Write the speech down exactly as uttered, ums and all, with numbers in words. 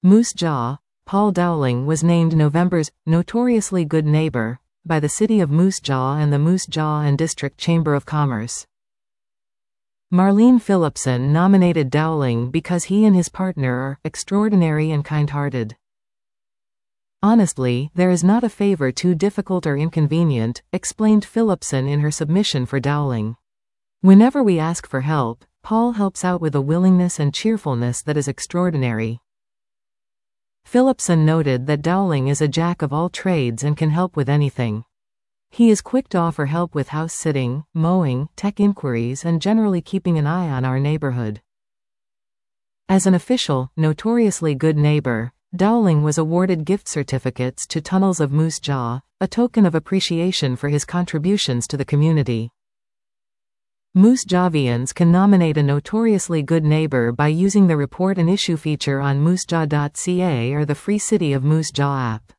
Moose Jaw. Paul Dowling was named November's Notoriously Good Neighbor by the City of Moose Jaw and the Moose Jaw and District Chamber of Commerce. Marlene Phillipson nominated Dowling because he and his partner are extraordinary and kind-hearted. Honestly, there is not a favor too difficult or inconvenient, explained Phillipson in her submission for Dowling. Whenever we ask for help, Paul helps out with a willingness and cheerfulness that is extraordinary. Phillipson noted that Dowling is a jack of all trades and can help with anything. He is quick to offer help with house sitting, mowing, tech inquiries, and generally keeping an eye on our neighborhood. As an official, notoriously good neighbor, Dowling was awarded gift certificates to Tunnels of Moose Jaw, a token of appreciation for his contributions to the community. Moose Javians can nominate a notoriously good neighbor by using the Report an Issue feature on moose jaw dot c a or the free City of Moose Jaw app.